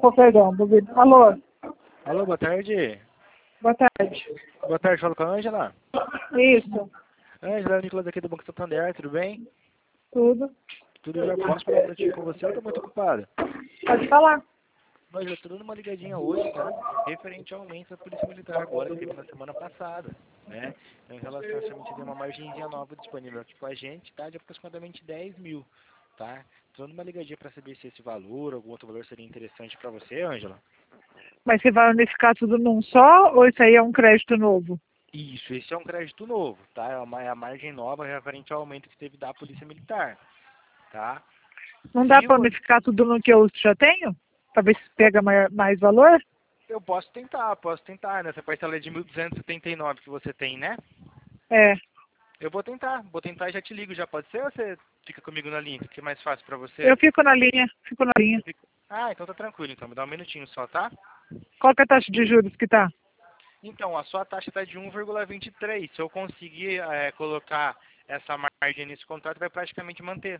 Opa, perdão, duvido. Alô, Alô, boa tarde. boa tarde. Boa tarde, falo com a Ângela. Isso, Ângela, é o Nicolas aqui do Banco Santander, tudo bem? tudo. Tudo já posso falar um minutinho com você ou tô muito ocupado? Pode falar. Ângela, tô dando uma ligadinha hoje, tá? Referente ao aumento da Polícia Militar agora, que teve na semana passada, né? Então, em relação a somente ter uma margenzinha nova disponível aqui com a gente, tá? De aproximadamente 10 mil, tá? Tô dando uma ligadinha pra saber se esse valor, algum outro valor seria interessante pra você, Ângela. Mas você vai unificar tudo num só ou isso aí é um crédito novo? Isso, esse é um crédito novo, tá? É a margem nova referente ao aumento que teve da Polícia Militar, tá? Não dá Se para o unificar tudo no que eu já tenho? Para ver se pega mais valor? Eu posso tentar, nessa parcela de 1.279 que você tem, né? É, Eu vou tentar e já te ligo, já pode ser ou você fica comigo na linha, que é mais fácil pra eu você? fico na linha, fico na linha. Você fica- Ah, então tá tranquilo, então, me dá um minutinho só, tá? Qual que é a taxa de juros que tá? Então, a sua taxa tá de 1,23, se eu conseguir colocar essa margem nesse contrato, vai praticamente manter.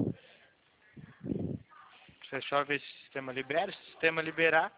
Deixa eu só ver se o sistema libera, se o sistema liberar,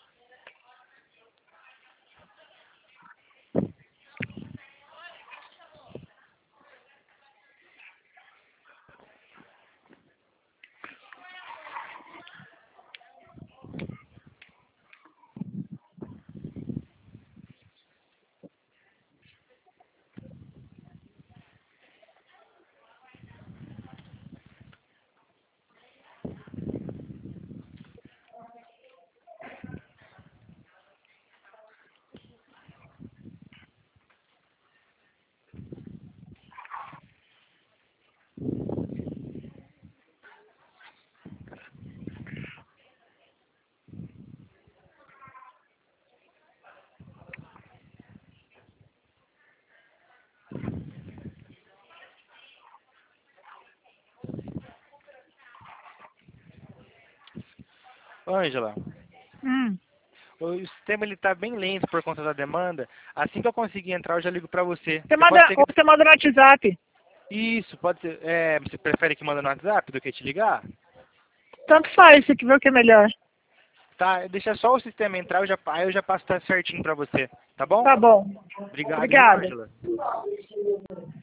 Ângela, Hum. o sistema ele tá bem lento por conta da demanda. Assim que eu conseguir entrar, eu já ligo pra você. Você Você pode manda, ter ou que... você manda no WhatsApp. Isso, pode ser. Você prefere que manda no WhatsApp do que te ligar? Tanto faz, você que vê o que é melhor. Tá, deixa só o sistema entrar, aí eu já passo certinho pra você, tá bom? Tá bom. Obrigado, viu, Obrigada. Ângela?